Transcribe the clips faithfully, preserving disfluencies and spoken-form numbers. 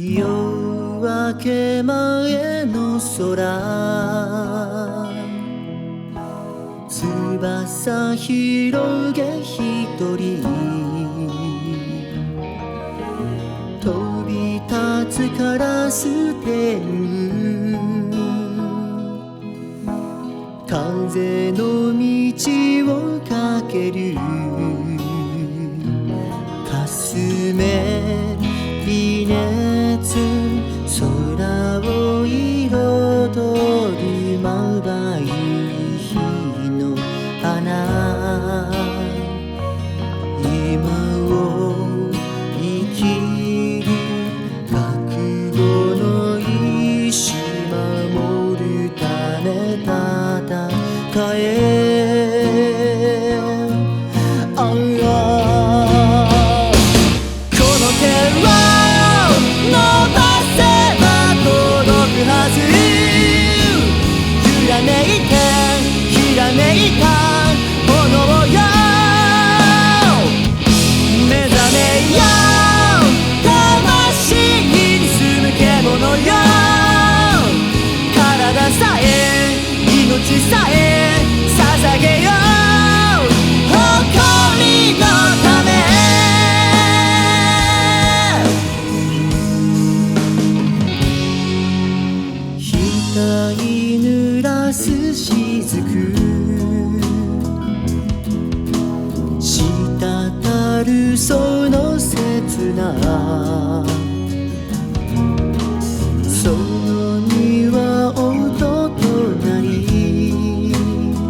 夜明け前の空、翼広げ一人飛び立つカラス天、風の道をかけるかすめ微熱、空を彩るまばゆい日の花、今を生きる覚悟の意志守るため戦え、ああこの手は伸ばせば届くはず、揺らめいてひらめいた炎よ、目覚めよ魂に住む獣よ、体さえ命さえ捧げよう誇りのため、額濡らす雫、滴るその切な、そのには音となり、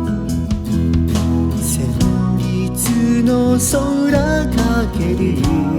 旋律の空かける